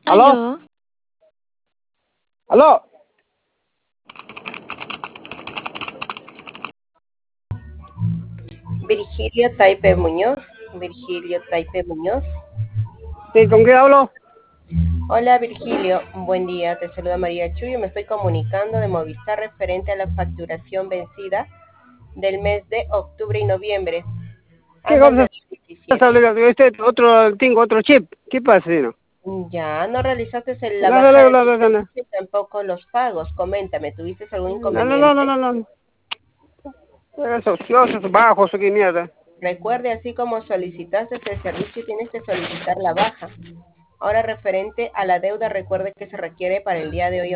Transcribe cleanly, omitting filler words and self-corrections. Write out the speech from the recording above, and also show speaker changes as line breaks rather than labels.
¿Aló?
Aló,
¿Aló?
Virgilio Taipe Muñoz. Virgilio Taipe Muñoz.
Sí, ¿con qué hablo?
Hola Virgilio, buen día, te saluda María Chuyo, me estoy comunicando de Movistar referente a la facturación vencida del mes de octubre y noviembre.
¿Qué
Andan
cosa
del
está
17.
hablando? Tengo otro chip. ¿Qué pasa, no?
Ya, no realizaste la
No, no,
baja
no,
de
no,
tu
no, no, no,
servicio y tampoco los pagos. Coméntame, ¿tuviste algún
no, no, no,
inconveniente?
no, no. Esos bajos, qué mierda.
Recuerde, así como solicitaste el servicio, tienes que solicitar la baja. Ahora referente a la deuda, recuerde que se requiere para el día de hoy